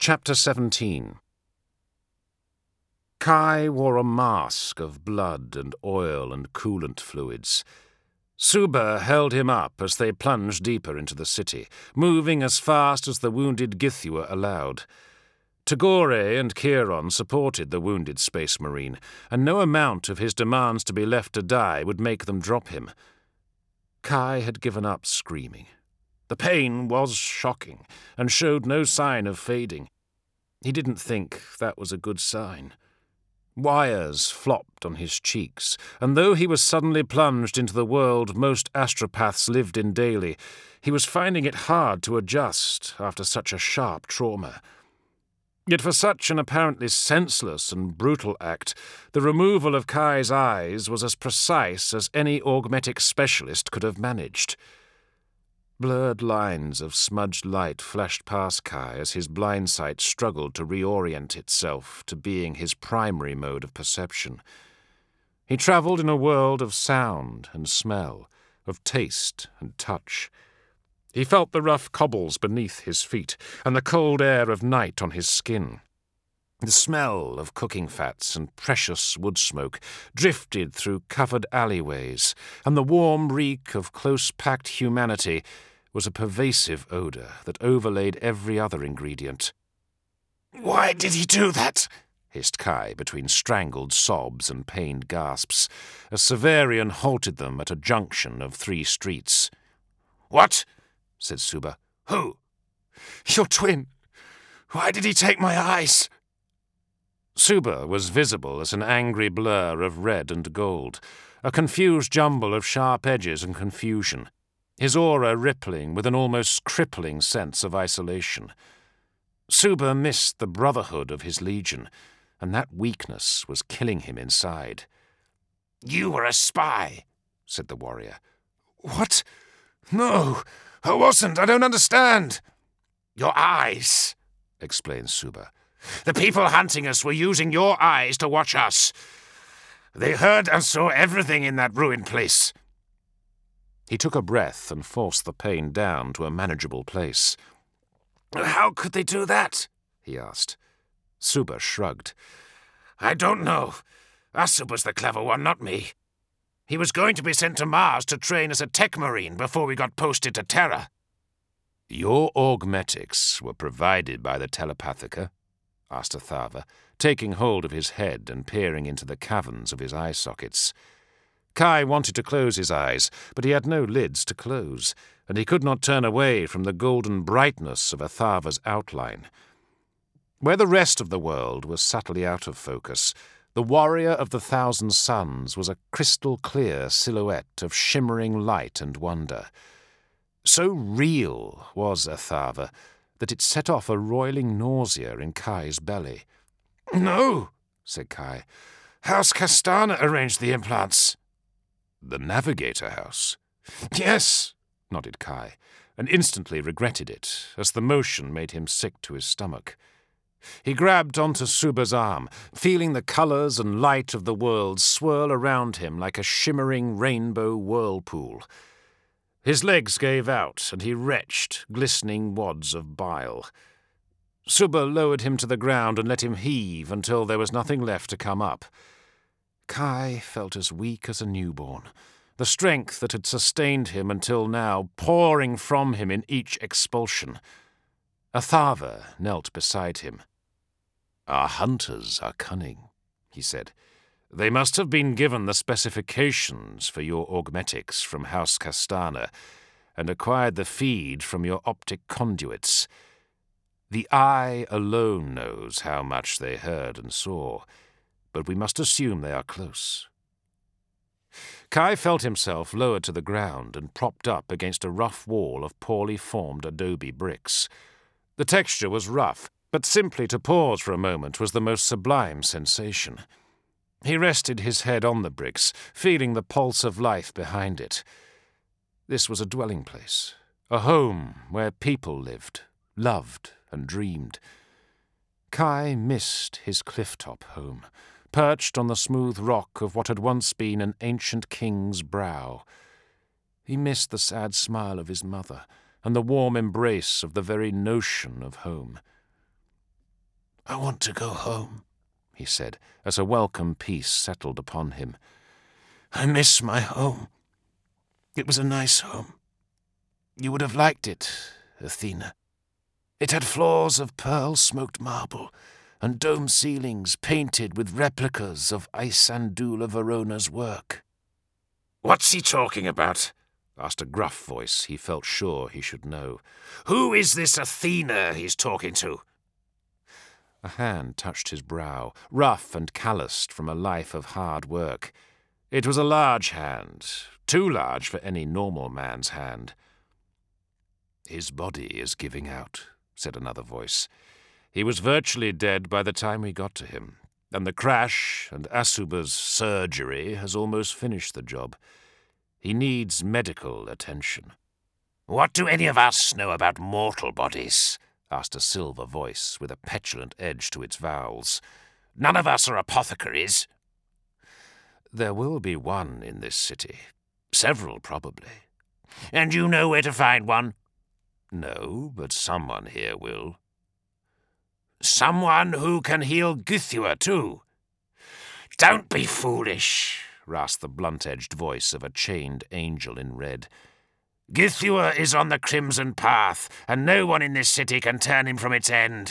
Chapter 17. Kai wore a mask of blood and oil and coolant fluids. Suba held him up as they plunged deeper into the city, moving as fast as the wounded Githua allowed. Tagore and Chiron supported the wounded Space Marine, and no amount of his demands to be left to die would make them drop him. Kai had given up screaming. The pain was shocking, and showed no sign of fading. He didn't think that was a good sign. Wires flopped on his cheeks, and though he was suddenly plunged into the world most astropaths lived in daily, he was finding it hard to adjust after such a sharp trauma. Yet for such an apparently senseless and brutal act, the removal of Kai's eyes was as precise as any augmetic specialist could have managed. Blurred lines of smudged light flashed past Kai as his blind sight struggled to reorient itself to being his primary mode of perception. He travelled in a world of sound and smell, of taste and touch. He felt the rough cobbles beneath his feet and the cold air of night on his skin. The smell of cooking fats and precious wood smoke drifted through covered alleyways, and the warm reek of close-packed humanity was a pervasive odour that overlaid every other ingredient. "Why did he do that?" hissed Kai between strangled sobs and pained gasps, as Severian halted them at a junction of 3 streets. "What?" said Suba. "Who?" "Your twin. Why did he take my eyes?" Suba was visible as an angry blur of red and gold, a confused jumble of sharp edges and confusion, his aura rippling with an almost crippling sense of isolation. Suba missed the brotherhood of his legion, and that weakness was killing him inside. "You were a spy," said the warrior. "What? No, I wasn't. I don't understand." "Your eyes," explained Suba. "The people hunting us were using your eyes to watch us. They heard and saw everything in that ruined place." He took a breath and forced the pain down to a manageable place. "How could they do that?" he asked. Suba shrugged. "I don't know. Asub was the clever one, not me. He was going to be sent to Mars to train as a tech marine before we got posted to Terra." "Your augmetics were provided by the Telepathica?" asked Athava, taking hold of his head and peering into the caverns of his eye sockets. Kai wanted to close his eyes, but he had no lids to close, and he could not turn away from the golden brightness of Athava's outline. Where the rest of the world was subtly out of focus, the warrior of the 1,000 suns was a crystal-clear silhouette of shimmering light and wonder. So real was Athava that it set off a roiling nausea in Kai's belly. "No," said Kai. "House Castana arranged the implants." "The Navigator House?" "Yes," nodded Kai, and instantly regretted it, as the motion made him sick to his stomach. He grabbed onto Suba's arm, feeling the colours and light of the world swirl around him like a shimmering rainbow whirlpool. His legs gave out, and he retched glistening wads of bile. Suba lowered him to the ground and let him heave until there was nothing left to come up. Kai felt as weak as a newborn, the strength that had sustained him until now pouring from him in each expulsion. Athava knelt beside him. "Our hunters are cunning," he said. "They must have been given the specifications for your augmetics from House Castana and acquired the feed from your optic conduits. The eye alone knows how much they heard and saw, but we must assume they are close." Kai felt himself lowered to the ground and propped up against a rough wall of poorly formed adobe bricks. The texture was rough, but simply to pause for a moment was the most sublime sensation. He rested his head on the bricks, feeling the pulse of life behind it. This was a dwelling place, a home where people lived, loved, and dreamed. Kai missed his cliff-top home, perched on the smooth rock of what had once been an ancient king's brow. He missed the sad smile of his mother and the warm embrace of the very notion of home. "I want to go home," he said, as a welcome peace settled upon him. "I miss my home. It was a nice home. You would have liked it, Athena. It had floors of pearl-smoked marble and dome ceilings painted with replicas of Isandula Verona's work." "What's he talking about?" asked a gruff voice he felt sure he should know. "Who is this Athena he's talking to?" A hand touched his brow, rough and calloused from a life of hard work. It was a large hand, too large for any normal man's hand. "His body is giving out," said another voice. "He was virtually dead by the time we got to him, and the crash and Asuba's surgery has almost finished the job. He needs medical attention." "What do any of us know about mortal bodies?" asked a silver voice with a petulant edge to its vowels. "None of us are apothecaries." "There will be one in this city. Several, probably." "And you know where to find one?" "No, but someone here will." "Someone who can heal Githua, too?" "Don't be foolish," rasped the blunt-edged voice of a chained angel in red. "Githua is on the Crimson Path, and no one in this city can turn him from its end."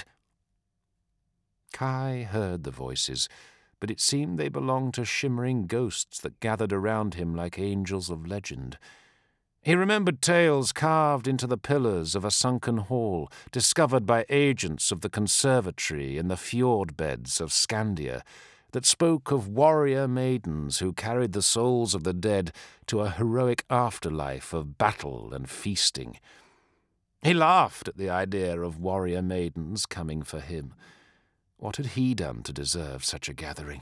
Kai heard the voices, but it seemed they belonged to shimmering ghosts that gathered around him like angels of legend. He remembered tales carved into the pillars of a sunken hall, discovered by agents of the conservatory in the fjord beds of Scandia, that spoke of warrior maidens who carried the souls of the dead to a heroic afterlife of battle and feasting. He laughed at the idea of warrior maidens coming for him. What had he done to deserve such a gathering?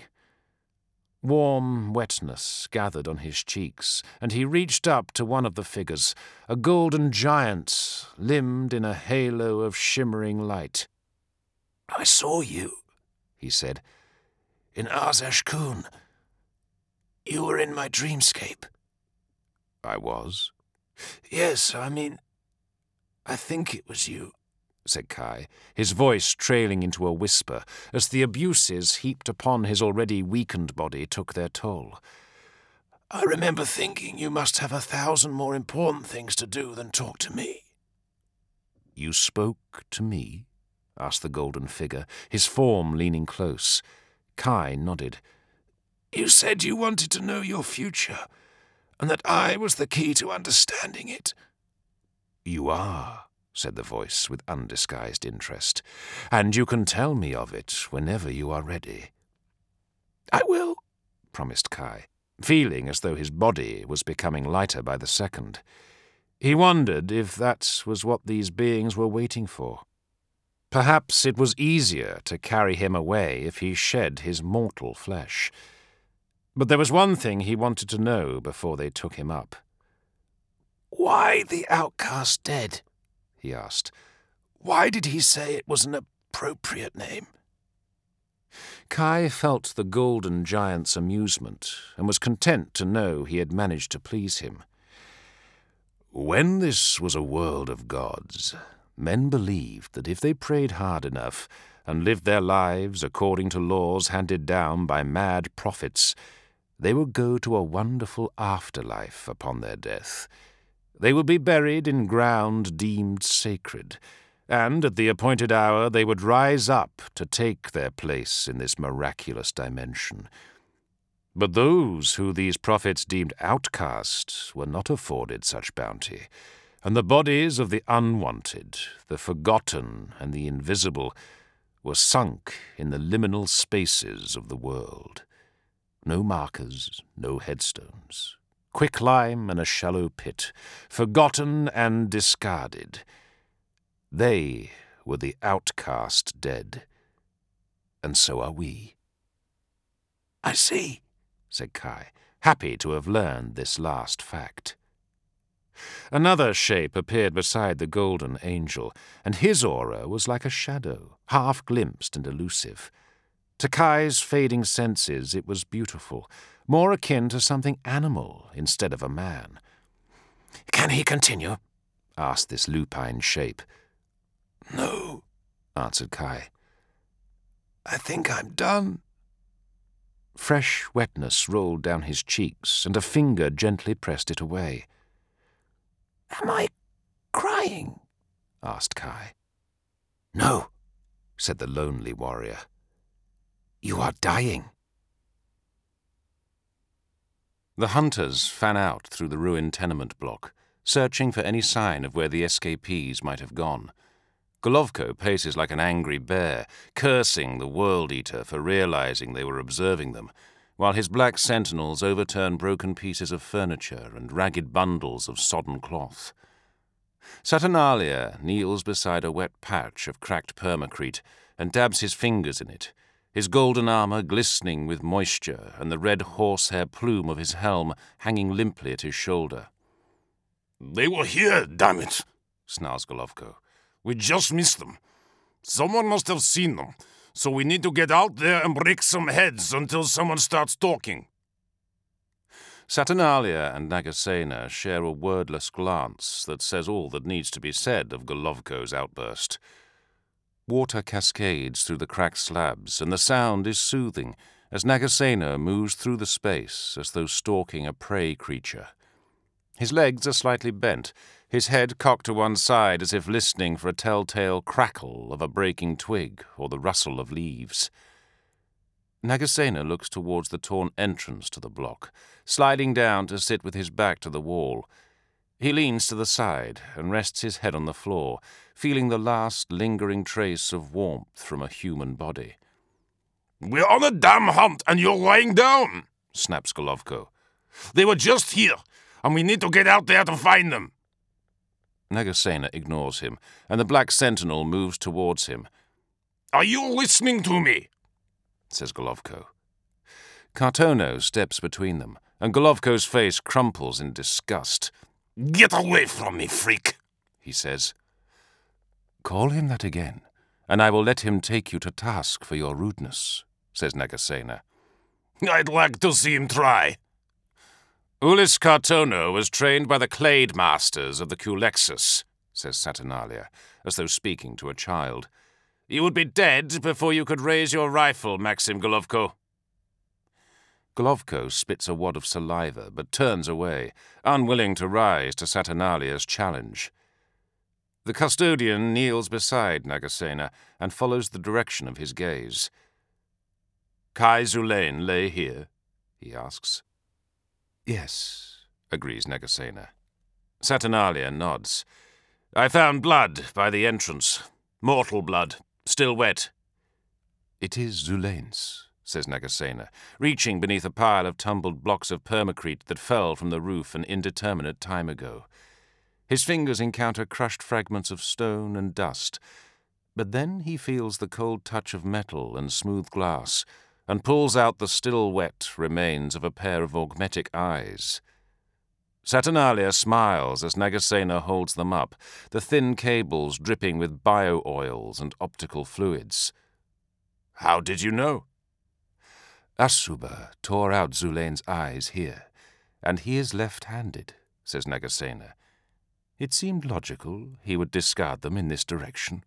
Warm wetness gathered on his cheeks, and he reached up to one of the figures, a golden giant, limned in a halo of shimmering light. "I saw you," he said, "in Arzesh-Kun. You were in my dreamscape." "I was?" "Yes, I think it was you," said Kai, his voice trailing into a whisper as the abuses heaped upon his already weakened body took their toll. "I remember thinking you must have 1,000 more important things to do than talk to me." "You spoke to me?" asked the golden figure, his form leaning close. Kai nodded. "You said you wanted to know your future, and that I was the key to understanding it." "You are," said the voice with undisguised interest, "and you can tell me of it whenever you are ready." "I will," promised Kai, feeling as though his body was becoming lighter by the second. He wondered if that was what these beings were waiting for. Perhaps it was easier to carry him away if he shed his mortal flesh. But there was one thing he wanted to know before they took him up. "Why the outcast dead?" he asked. "Why did he say it was an appropriate name?" Kai felt the golden giant's amusement and was content to know he had managed to please him. "When this was a world of gods, men believed that if they prayed hard enough and lived their lives according to laws handed down by mad prophets, they would go to a wonderful afterlife upon their death. They would be buried in ground deemed sacred, and at the appointed hour they would rise up to take their place in this miraculous dimension. But those who these prophets deemed outcast were not afforded such bounty, and the bodies of the unwanted, the forgotten, and the invisible were sunk in the liminal spaces of the world. No markers, no headstones. Quicklime and a shallow pit, forgotten and discarded. They were the outcast dead, and so are we." "I see," said Kai, happy to have learned this last fact. Another shape appeared beside the golden angel, and his aura was like a shadow, half-glimpsed and elusive. To Kai's fading senses it was beautiful, more akin to something animal instead of a man. "Can he continue?" asked this lupine shape. "No," answered Kai. I think I'm done. Fresh wetness rolled down his cheeks, and a finger gently pressed it away. Am I crying? Asked Kai. No, said the lonely warrior. You are dying. The hunters fan out through the ruined tenement block, searching for any sign of where the escapees might have gone. Golovko paces like an angry bear, cursing the World-Eater for realizing they were observing them, while his black sentinels overturn broken pieces of furniture and ragged bundles of sodden cloth. Saturnalia kneels beside a wet patch of cracked permacrete and dabs his fingers in it, his golden armor glistening with moisture and the red horsehair plume of his helm hanging limply at his shoulder. They were here, damn it, snarls Golovko. We just missed them. Someone must have seen them, so we need to get out there and break some heads until someone starts talking. Saturnalia and Nagasena share a wordless glance that says all that needs to be said of Golovko's outburst. Water cascades through the cracked slabs, and the sound is soothing as Nagasena moves through the space as though stalking a prey creature. His legs are slightly bent, his head cocked to one side as if listening for a telltale crackle of a breaking twig or the rustle of leaves. Nagasena looks towards the torn entrance to the block, sliding down to sit with his back to the wall. He leans to the side and rests his head on the floor, feeling the last lingering trace of warmth from a human body. We're on a damn hunt and you're lying down, snaps Golovko. They were just here, and we need to get out there to find them. Nagasena ignores him, and the black sentinel moves towards him. Are you listening to me? Says Golovko. Cartono steps between them, and Golovko's face crumples in disgust. Get away from me, freak, he says. Call him that again, and I will let him take you to task for your rudeness, says Nagasena. I'd like to see him try. Ulis Cartono was trained by the Clade Masters of the Culexus, says Saturnalia, as though speaking to a child. You would be dead before you could raise your rifle, Maxim Golovko. Golovko spits a wad of saliva, but turns away, unwilling to rise to Saturnalia's challenge. The custodian kneels beside Nagasena and follows the direction of his gaze. Kai Zulain lay here? He asks. Yes, agrees Nagasena. Saturnalia nods. I found blood by the entrance. Mortal blood, still wet. It is Zulain's, says Nagasena, reaching beneath a pile of tumbled blocks of permacrete that fell from the roof an indeterminate time ago. His fingers encounter crushed fragments of stone and dust, but then he feels the cold touch of metal and smooth glass, and pulls out the still wet remains of a pair of augmetic eyes. Saturnalia smiles as Nagasena holds them up, the thin cables dripping with bio-oils and optical fluids. How did you know? Asuba tore out Zulain's eyes here, and he is left-handed, says Nagasena. It seemed logical he would discard them in this direction.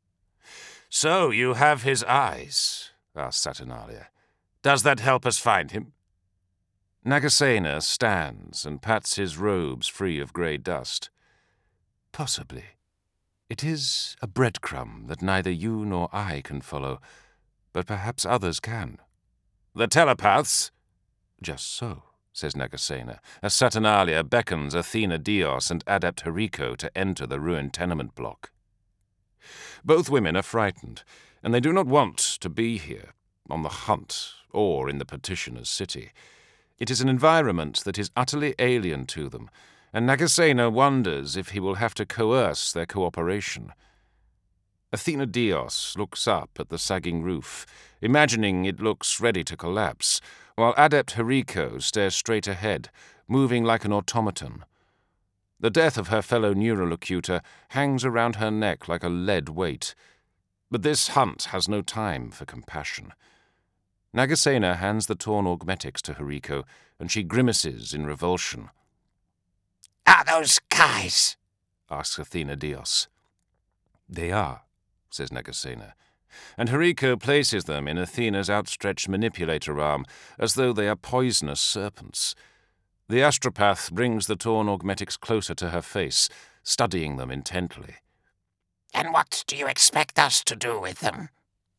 So you have his eyes, asked Saturnalia. Does that help us find him? Nagasena stands and pats his robes free of grey dust. Possibly. It is a breadcrumb that neither you nor I can follow, but perhaps others can. The telepaths? Just so, says Nagasena, as Saturnalia beckons Athena Dios and Adept Hariko to enter the ruined tenement block. Both women are frightened, and they do not want to be here, on the hunt, or in the petitioner's city. It is an environment that is utterly alien to them, and Nagasena wonders if he will have to coerce their cooperation. Athena Dios looks up at the sagging roof, imagining it looks ready to collapse, while Adept Hariko stares straight ahead, moving like an automaton. The death of her fellow Neurolocutor hangs around her neck like a lead weight. But this hunt has no time for compassion. Nagasena hands the torn augmetics to Hariko, and she grimaces in revulsion. Are those Kais? Asks Athena Dios. They are, says Nagasena, and Hariko places them in Athena's outstretched manipulator arm, as though they are poisonous serpents. The astropath brings the torn augmetics closer to her face, studying them intently. And what do you expect us to do with them?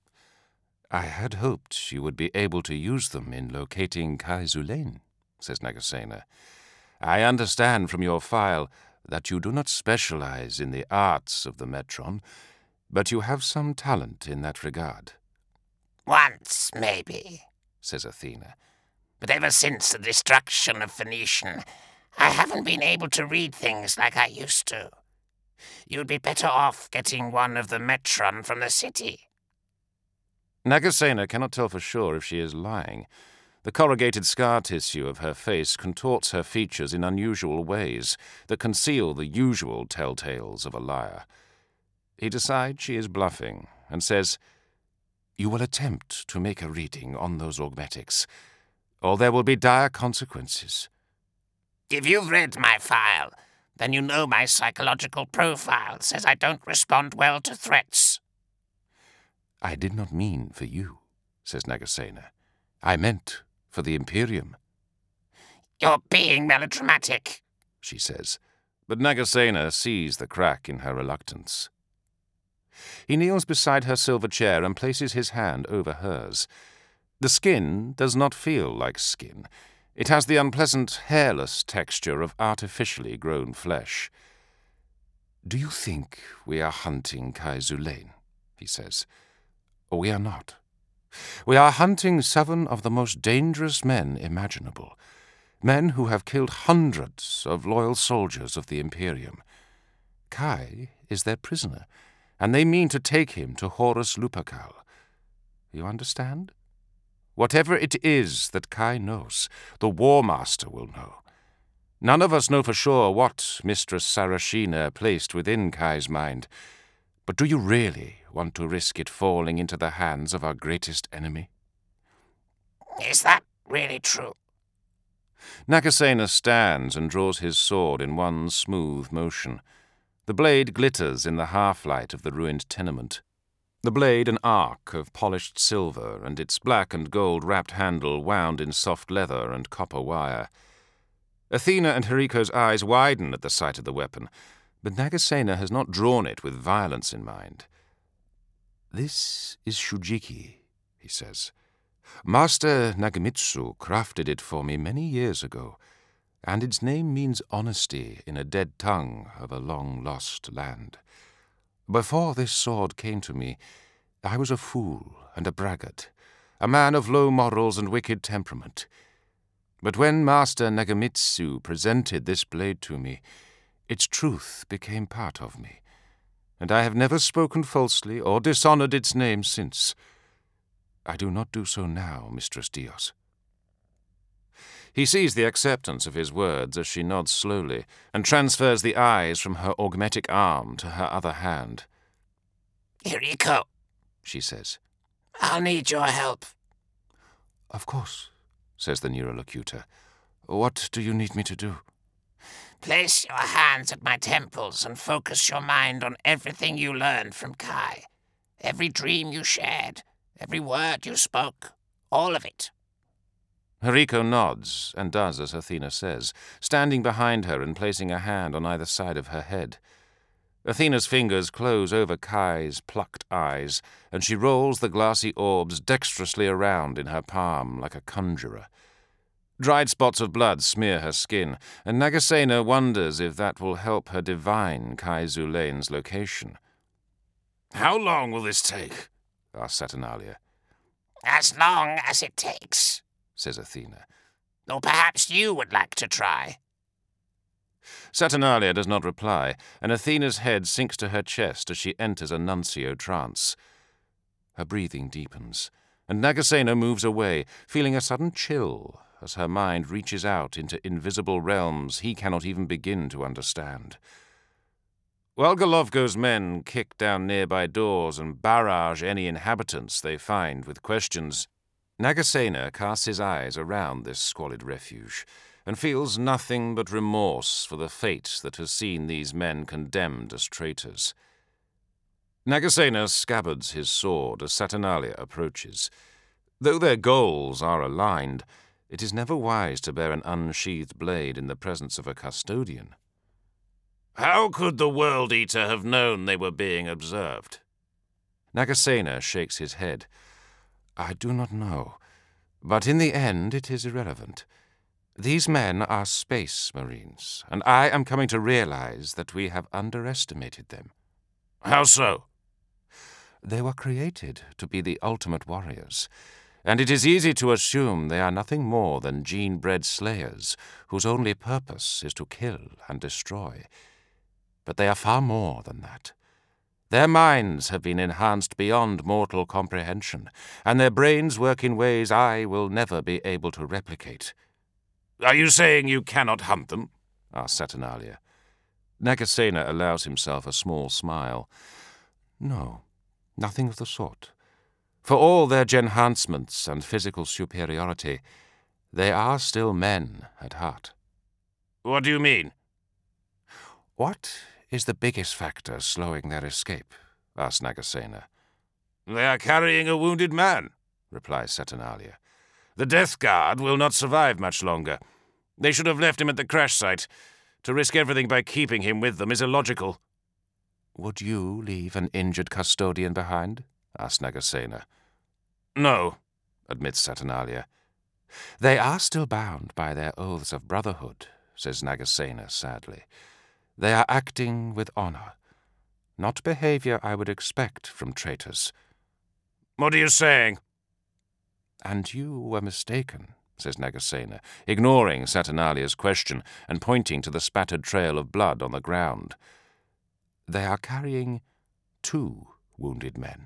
I had hoped you would be able to use them in locating Kai Zulain, says Nagasena. I understand from your file that you do not specialize in the arts of the Metron, but you have some talent in that regard. Once, maybe, says Athena. But ever since the destruction of Phoenician, I haven't been able to read things like I used to. You'd be better off getting one of the Metron from the city. Nagasena cannot tell for sure if she is lying. The corrugated scar tissue of her face contorts her features in unusual ways that conceal the usual telltales of a liar. He decides she is bluffing and says, You will attempt to make a reading on those augmetics, or there will be dire consequences. If you've read my file, then you know my psychological profile says I don't respond well to threats. I did not mean for you, says Nagasena. I meant for the Imperium. You're being melodramatic, she says, but Nagasena sees the crack in her reluctance. He kneels beside her silver chair and places his hand over hers. The skin does not feel like skin. It has the unpleasant, hairless texture of artificially grown flesh. Do you think we are hunting Kai Zulain? He says. We are not. We are hunting 7 of the most dangerous men imaginable. Men who have killed hundreds of loyal soldiers of the Imperium. Kai is their prisoner, and they mean to take him to Horus Lupercal. You understand? Whatever it is that Kai knows, the War Master will know. None of us know for sure what Mistress Sarashina placed within Kai's mind, but do you really want to risk it falling into the hands of our greatest enemy? Is that really true? Nagasena stands and draws his sword in one smooth motion. The blade glitters in the half-light of the ruined tenement. The blade an arc of polished silver, and its black and gold-wrapped handle wound in soft leather and copper wire. Athena and Hariko's eyes widen at the sight of the weapon, but Nagasena has not drawn it with violence in mind. This is Shujiki, he says. Master Nagamitsu crafted it for me many years ago, and its name means honesty in a dead tongue of a long-lost land. Before this sword came to me, I was a fool and a braggart, a man of low morals and wicked temperament. But when Master Nagamitsu presented this blade to me, its truth became part of me, and I have never spoken falsely or dishonored its name since. I do not do so now, Mistress Dios. He sees the acceptance of his words as she nods slowly and transfers the eyes from her augmetic arm to her other hand. Hariko, she says. I'll need your help. Of course, says the neurolocutor. What do you need me to do? Place your hands at my temples and focus your mind on everything you learned from Kai. Every dream you shared, every word you spoke, all of it. Hariko nods and does as Athena says, standing behind her and placing a hand on either side of her head. Athena's fingers close over Kai's plucked eyes, and she rolls the glassy orbs dexterously around in her palm like a conjurer. Dried spots of blood smear her skin, and Nagasena wonders if that will help her divine Kai Zulain's location. How long will this take? asks Saturnalia. As long as it takes, says Athena. Or perhaps you would like to try. Saturnalia does not reply, and Athena's head sinks to her chest as she enters a nuncio trance. Her breathing deepens, and Nagasena moves away, feeling a sudden chill as her mind reaches out into invisible realms he cannot even begin to understand. While Golovko's men kick down nearby doors and barrage any inhabitants they find with questions, Nagasena casts his eyes around this squalid refuge and feels nothing but remorse for the fate that has seen these men condemned as traitors. Nagasena scabbards his sword as Saturnalia approaches. Though their goals are aligned, it is never wise to bear an unsheathed blade in the presence of a custodian. How could the World Eater have known they were being observed? Nagasena shakes his head. I do not know, but in the end it is irrelevant. These men are space marines, and I am coming to realize that we have underestimated them. How so? They were created to be the ultimate warriors, and it is easy to assume they are nothing more than gene-bred slayers whose only purpose is to kill and destroy. But they are far more than that. Their minds have been enhanced beyond mortal comprehension, and their brains work in ways I will never be able to replicate. Are you saying you cannot hunt them? Asked Saturnalia. Nagasena allows himself a small smile. No, nothing of the sort. For all their genhancements and physical superiority, they are still men at heart. What do you mean? What is the biggest factor slowing their escape? Asked Nagasena. They are carrying a wounded man, replies Saturnalia. The Death Guard will not survive much longer. They should have left him at the crash site. To risk everything by keeping him with them is illogical. Would you leave an injured custodian behind? Asked Nagasena. No, admits Saturnalia. They are still bound by their oaths of brotherhood, says Nagasena sadly. They are acting with honor, not behavior I would expect from traitors. What are you saying? And you were mistaken, says Nagasena, ignoring Saturnalia's question and pointing to the spattered trail of blood on the ground. They are carrying 2 wounded men.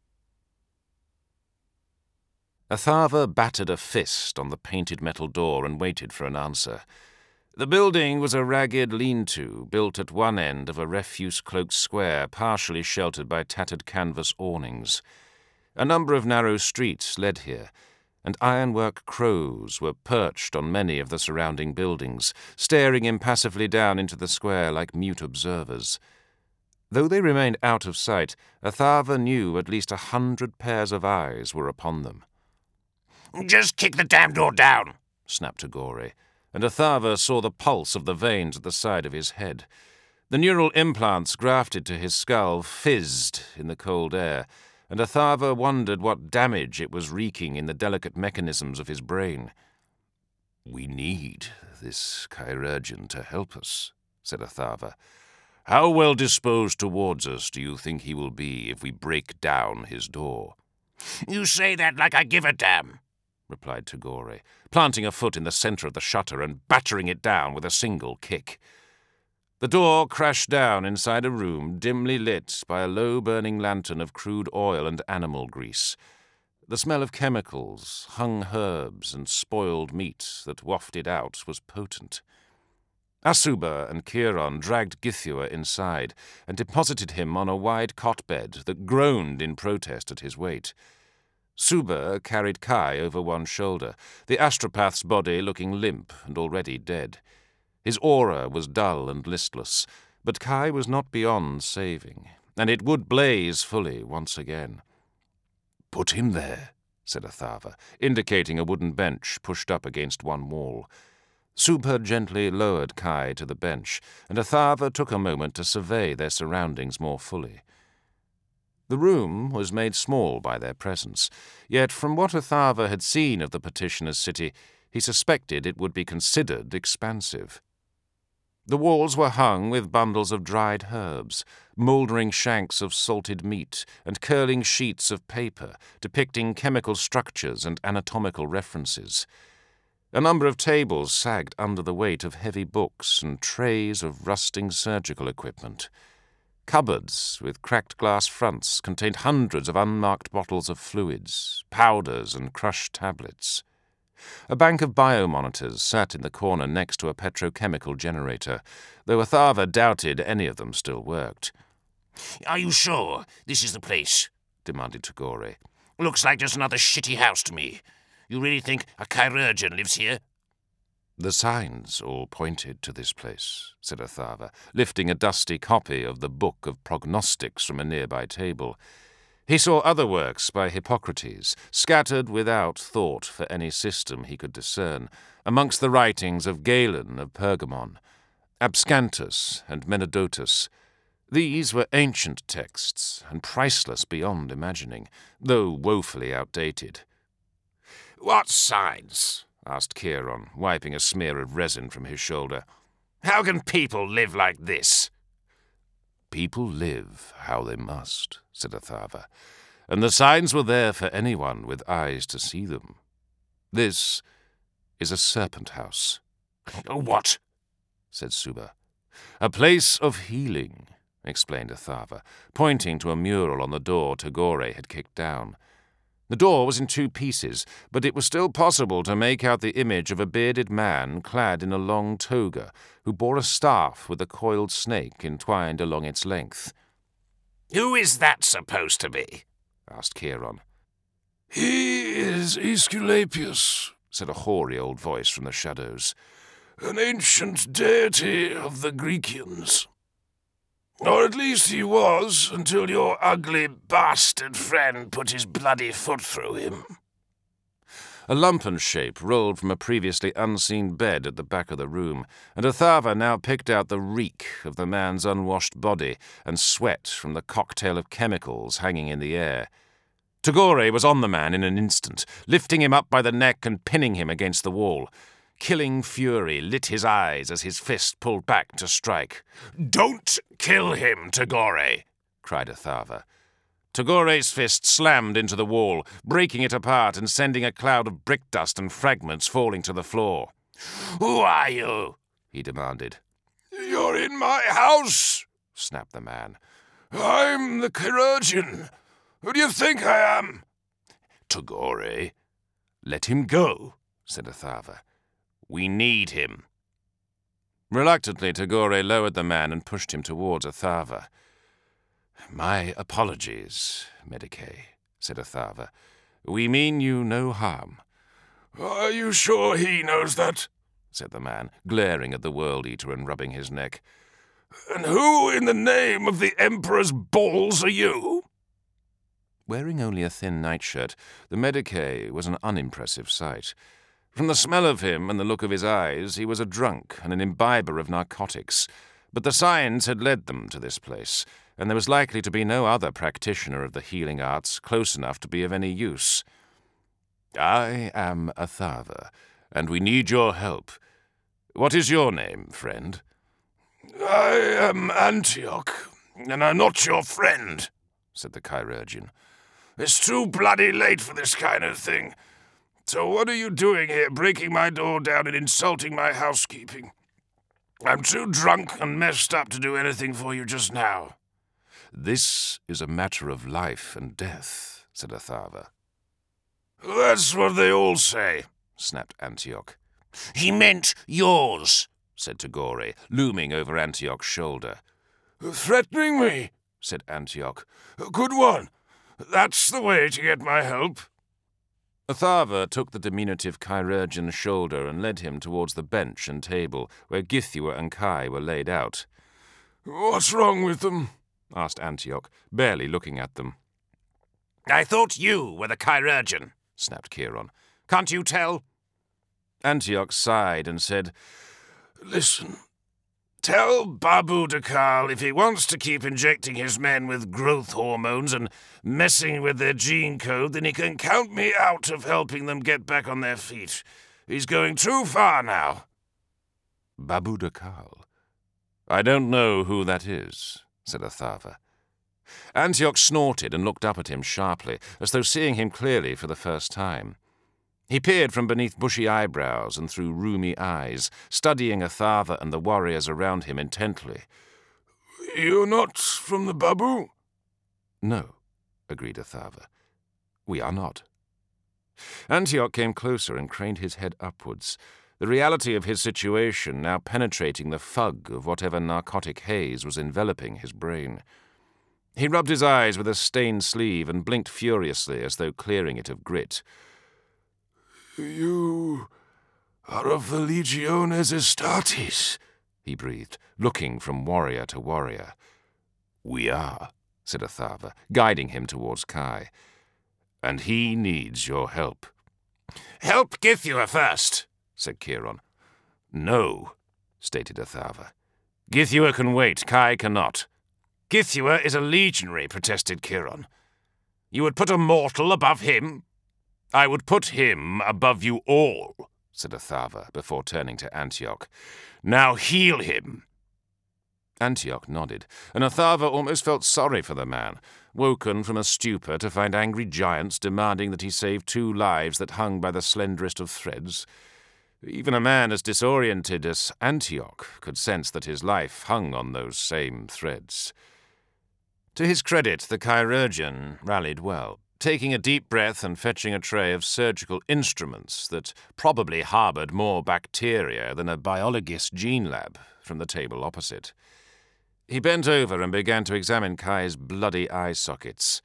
Atharva battered a fist on the painted metal door and waited for an answer. The building was a ragged lean-to built at one end of a refuse-cloaked square partially sheltered by tattered canvas awnings. A number of narrow streets led here, and ironwork crows were perched on many of the surrounding buildings, staring impassively down into the square like mute observers. Though they remained out of sight, Atharva knew at least 100 pairs of eyes were upon them. Just kick the damn door down, snapped Tagore, and Atharva saw the pulse of the veins at the side of his head. The neural implants grafted to his skull fizzed in the cold air, and Atharva wondered what damage it was wreaking in the delicate mechanisms of his brain. We need this chirurgeon to help us, said Atharva. How well disposed towards us do you think he will be if we break down his door? You say that like I give a damn, replied Tagore, planting a foot in the center of the shutter and battering it down with a single kick. The door crashed down inside a room dimly lit by a low-burning lantern of crude oil and animal grease. The smell of chemicals, hung herbs, and spoiled meat that wafted out was potent. Asuba and Chiron dragged Githua inside and deposited him on a wide cot-bed that groaned in protest at his weight. Suba carried Kai over one shoulder, the astropath's body looking limp and already dead. His aura was dull and listless, but Kai was not beyond saving, and it would blaze fully once again. Put him there, said Atharva, indicating a wooden bench pushed up against one wall. Suba gently lowered Kai to the bench, and Atharva took a moment to survey their surroundings more fully. The room was made small by their presence, yet from what Atharva had seen of the petitioner's city, he suspected it would be considered expansive. The walls were hung with bundles of dried herbs, mouldering shanks of salted meat, and curling sheets of paper depicting chemical structures and anatomical references. A number of tables sagged under the weight of heavy books and trays of rusting surgical equipment. Cupboards with cracked glass fronts contained hundreds of unmarked bottles of fluids, powders, and crushed tablets. A bank of biomonitors sat in the corner next to a petrochemical generator, though Atharva doubted any of them still worked. Are you sure this is the place? Demanded Tagore. Looks like just another shitty house to me. You really think a chirurgeon lives here? The signs all pointed to this place, said Atharva, lifting a dusty copy of the Book of Prognostics from a nearby table. He saw other works by Hippocrates, scattered without thought for any system he could discern, amongst the writings of Galen of Pergamon, Abscantus and Menodotus. These were ancient texts, and priceless beyond imagining, though woefully outdated. "What signs?" asked Chiron, wiping a smear of resin from his shoulder. "How can people live like this?" People live how they must, said Atharva, and the signs were there for anyone with eyes to see them. This is a serpent house. "What?" said Suba. A place of healing, explained Atharva, pointing to a mural on the door Tagore had kicked down. The door was in 2 pieces, but it was still possible to make out the image of a bearded man clad in a long toga, who bore a staff with a coiled snake entwined along its length. "Who is that supposed to be?" asked Chiron. "He is Aesculapius," said a hoary old voice from the shadows, "an ancient deity of the Grecians. Or at least he was, until your ugly bastard friend put his bloody foot through him." A lumpen shape rolled from a previously unseen bed at the back of the room, and Atharva now picked out the reek of the man's unwashed body and sweat from the cocktail of chemicals hanging in the air. Tagore was on the man in an instant, lifting him up by the neck and pinning him against the wall. Killing fury lit his eyes as his fist pulled back to strike. "Don't kill him, Tagore!" cried Atharva. Tagore's fist slammed into the wall, breaking it apart and sending a cloud of brick dust and fragments falling to the floor. "Who are you?" he demanded. "You're in my house," snapped the man. "I'm the chirurgeon. Who do you think I am?" "Tagore, let him go," said Atharva. "We need him." Reluctantly, Tagore lowered the man and pushed him towards Atharva. "My apologies, Medicae," said Atharva. "We mean you no harm." "Are you sure he knows that?" said the man, glaring at the World-Eater and rubbing his neck. "And who in the name of the Emperor's balls are you?" Wearing only a thin nightshirt, the Medicae was an unimpressive sight. From the smell of him and the look of his eyes, he was a drunk and an imbiber of narcotics, but the signs had led them to this place, and there was likely to be no other practitioner of the healing arts close enough to be of any use. "I am Atharva, and we need your help. What is your name, friend?" "I am Antioch, and I'm not your friend," said the chirurgeon. "It's too bloody late for this kind of thing. So what are you doing here, breaking my door down and insulting my housekeeping? I'm too drunk and messed up to do anything for you just now." "This is a matter of life and death," said Atharva. "That's what they all say," snapped Antioch. "He meant yours," said Tagore, looming over Antioch's shoulder. "Threatening me," said Antioch. "Good one. That's the way to get my help." Atharva took the diminutive chirurgeon's shoulder and led him towards the bench and table where Githua and Kai were laid out. "What's wrong with them?" asked Antioch, barely looking at them. "I thought you were the chirurgeon," snapped Chiron. "Can't you tell?" Antioch sighed and said, "Listen, tell Babu Dakal if he wants to keep injecting his men with growth hormones and messing with their gene code, then he can count me out of helping them get back on their feet. He's going too far now." "Babu Dakal? I don't know who that is," said Atharva. Antioch snorted and looked up at him sharply, as though seeing him clearly for the first time. He peered from beneath bushy eyebrows and through rheumy eyes, studying Atharva and the warriors around him intently. "You're not from the Babu?" "No," agreed Atharva. "We are not." Antioch came closer and craned his head upwards, the reality of his situation now penetrating the fug of whatever narcotic haze was enveloping his brain. He rubbed his eyes with a stained sleeve and blinked furiously as though clearing it of grit. "You are of the Legiones Astartes, he breathed, looking from warrior to warrior. We are, said Atharva, guiding him towards Kai. And he needs your help. Help Githua first, said Chiron. No, stated Atharva. Githua can wait, Kai cannot. Githua is a legionary, protested Chiron. You would put a mortal above him? I would put him above you all, said Atharva, before turning to Antioch. Now heal him. Antioch nodded, and Atharva almost felt sorry for the man, woken from a stupor to find angry giants demanding that he save 2 lives that hung by the slenderest of threads. Even a man as disoriented as Antioch could sense that his life hung on those same threads. To his credit, the chirurgeon rallied well, taking a deep breath and fetching a tray of surgical instruments that probably harboured more bacteria than a biologist gene lab from the table opposite. He bent over and began to examine Kai's bloody eye sockets.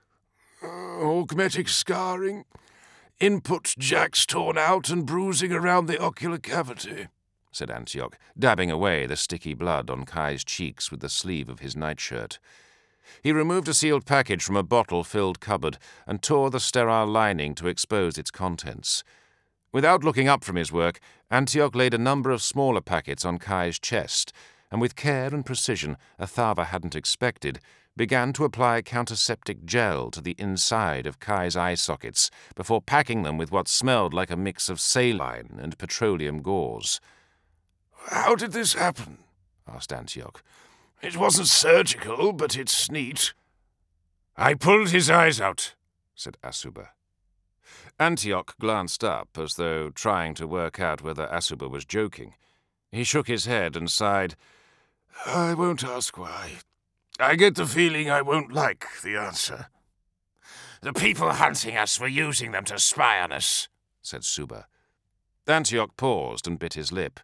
Augmetic scarring, input jacks torn out and bruising around the ocular cavity, said Antioch, dabbing away the sticky blood on Kai's cheeks with the sleeve of his nightshirt. He removed a sealed package from a bottle-filled cupboard and tore the sterile lining to expose its contents. Without looking up from his work, Antioch laid a number of smaller packets on Kai's chest, and with care and precision Atharva hadn't expected, began to apply counterseptic gel to the inside of Kai's eye sockets before packing them with what smelled like a mix of saline and petroleum gauze. "How did this happen?" asked Antioch. "It wasn't surgical, but it's neat." "I pulled his eyes out," said Asuba. Antioch glanced up as though trying to work out whether Asuba was joking. He shook his head and sighed. "I won't ask why. I get the feeling I won't like the answer." "The people hunting us were using them to spy on us," said Suba. Antioch paused and bit his lip.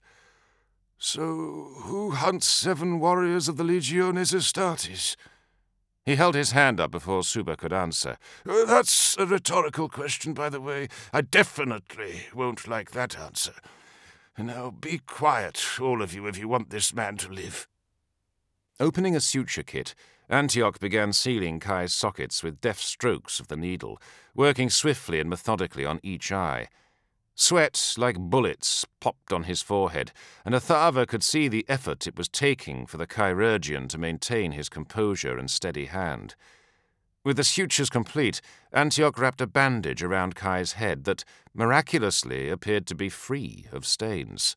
"So who hunts 7 warriors of the Legiones Astartes?" He held his hand up before Suba could answer. "That's a rhetorical question, by the way. I definitely won't like that answer. Now be quiet, all of you, if you want this man to live." Opening a suture kit, Antioch began sealing Kai's sockets with deft strokes of the needle, working swiftly and methodically on each eye. Sweat, like bullets, popped on his forehead, and Atharva could see the effort it was taking for the chirurgeon to maintain his composure and steady hand. With the sutures complete, Antioch wrapped a bandage around Kai's head that, miraculously, appeared to be free of stains.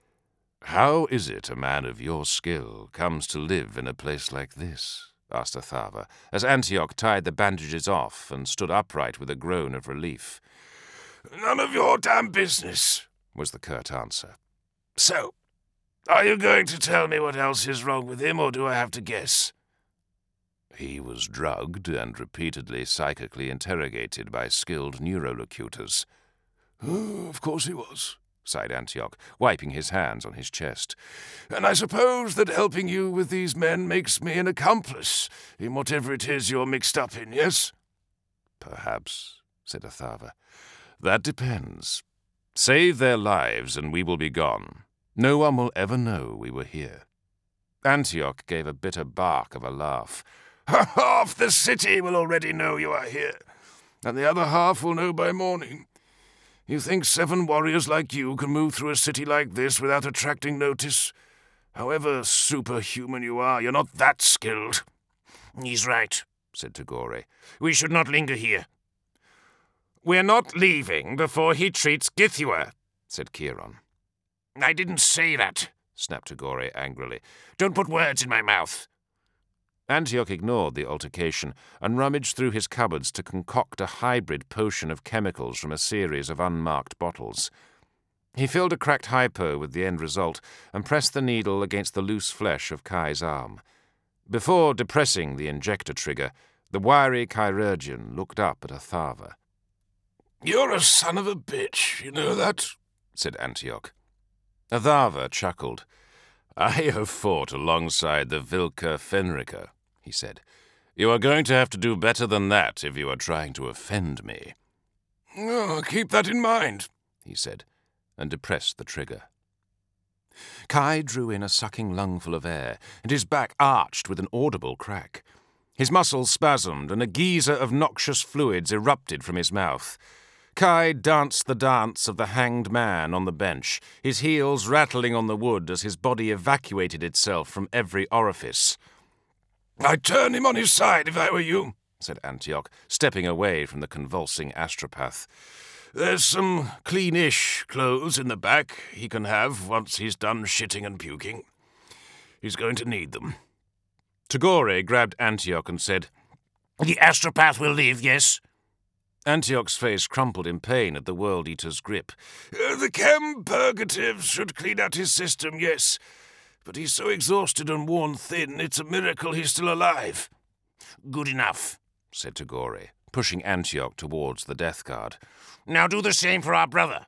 "How is it a man of your skill comes to live in a place like this?" asked Atharva, as Antioch tied the bandages off and stood upright with a groan of relief. "None of your damn business," was the curt answer. "So, are you going to tell me what else is wrong with him, or do I have to guess?" "He was drugged and repeatedly psychically interrogated by skilled neurolocutors." "Oh, of course he was," sighed Antioch, wiping his hands on his chest. "And I suppose that helping you with these men makes me an accomplice in whatever it is you're mixed up in, yes?" "Perhaps," said Atharva. "That depends. Save their lives and we will be gone. No one will ever know we were here." Antioch gave a bitter bark of a laugh. "Half the city will already know you are here, and the other half will know by morning. You think 7 warriors like you can move through a city like this without attracting notice? However superhuman you are, you're not that skilled." "He's right," said Tagore. "We should not linger here." "We're not leaving before he treats Githua," said Chiron. "I didn't say that," snapped Tagore angrily. "Don't put words in my mouth." Antioch ignored the altercation and rummaged through his cupboards to concoct a hybrid potion of chemicals from a series of unmarked bottles. He filled a cracked hypo with the end result and pressed the needle against the loose flesh of Kai's arm. Before depressing the injector trigger, the wiry chirurgeon looked up at Atharva. "You're a son of a bitch, you know that?" said Antioch. Atharva chuckled. "I have fought alongside the Vilka Fenrica," he said. "You are going to have to do better than that if you are trying to offend me." "Oh, keep that in mind," he said. and depressed the trigger. Kai drew in a sucking lungful of air, and his back arched with an audible crack. His muscles spasmed, and a geyser of noxious fluids erupted from his mouth. Kai danced the dance of the hanged man on the bench, his heels rattling on the wood as his body evacuated itself from every orifice. "I'd turn him on his side if I were you," said Antioch, stepping away from the convulsing astropath. "There's some cleanish clothes in the back he can have once he's done shitting and puking. He's going to need them." Tagore grabbed Antioch and said, "The astropath will leave, yes?" Antioch's face crumpled in pain at the World-Eater's grip. "The chem purgatives should clean out his system, yes. But he's so exhausted and worn thin, it's a miracle he's still alive." "Good enough," said Tagore, pushing Antioch towards the death guard. "Now do the same for our brother."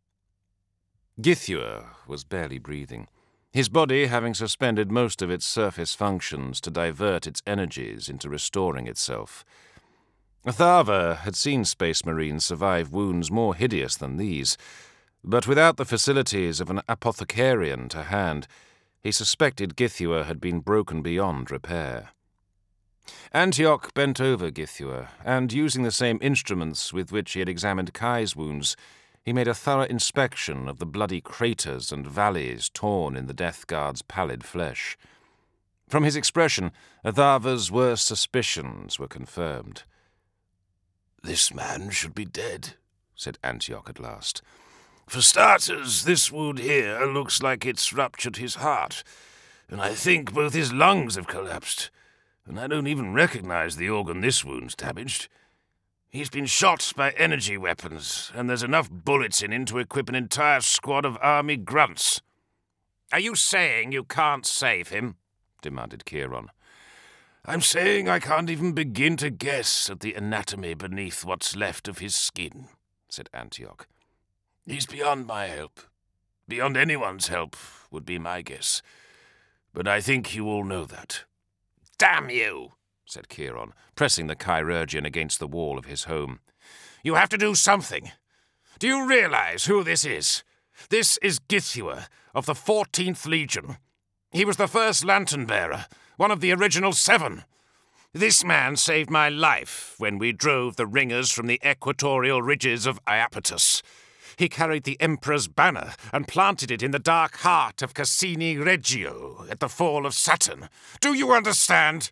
Githua was barely breathing, his body having suspended most of its surface functions to divert its energies into restoring itself. Atharva had seen space marines survive wounds more hideous than these, but without the facilities of an apothecarian to hand, he suspected Githua had been broken beyond repair. Antioch bent over Githua, and using the same instruments with which he had examined Kai's wounds, he made a thorough inspection of the bloody craters and valleys torn in the death guard's pallid flesh. From his expression, Atharva's worst suspicions were confirmed. "This man should be dead," said Antioch at last. For starters, this wound here looks like it's ruptured his heart, and I think both his lungs have collapsed, and I don't even recognize the organ this wound's damaged. He's been shot by energy weapons, and there's enough bullets in him to equip an entire squad of army grunts." "Are you saying you can't save him?" demanded Kieran. "I'm saying I can't even begin to guess at the anatomy beneath what's left of his skin," said Antioch. "He's beyond my help. Beyond anyone's help, would be my guess. But I think you all know that." "Damn you," said Kieran, pressing the chirurgeon against the wall of his home. "You have to do something. Do you realize who this is? This is Githua of the 14th Legion. He was the first lantern-bearer, one of the original 7. This man saved my life when we drove the ringers from the equatorial ridges of Iapetus. He carried the Emperor's banner and planted it in the dark heart of Cassini Reggio at the fall of Saturn. Do you understand?"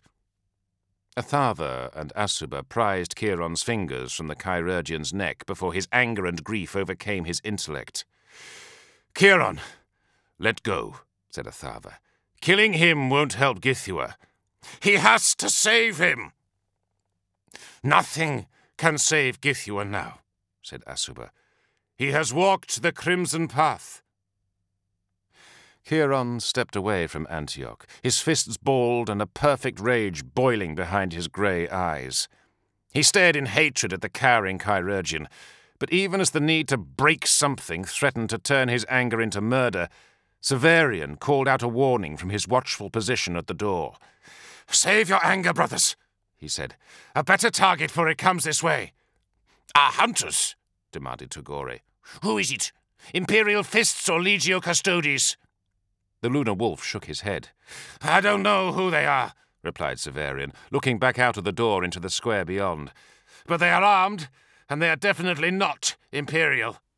Atharva and Asuba prized Kieran's fingers from the chirurgeon's neck before his anger and grief overcame his intellect. "Kieran, let go," said Atharva. "Killing him won't help Githua. He has to save him." "Nothing can save Githua now," said Asuba. "He has walked the Crimson Path." Kieran stepped away from Antioch, his fists balled and a perfect rage boiling behind his grey eyes. He stared in hatred at the cowering chirurgeon, but even as the need to break something threatened to turn his anger into murder, Severian called out a warning from his watchful position at the door. "Save your anger, brothers," he said. "A better target for it comes this way." "Our hunters?" demanded Tagore. "Who is it? Imperial Fists or Legio Custodes?" The Lunar Wolf shook his head. "I don't know who they are," replied Severian, looking back out of the door into the square beyond. "But they are armed, and they are definitely not Imperial."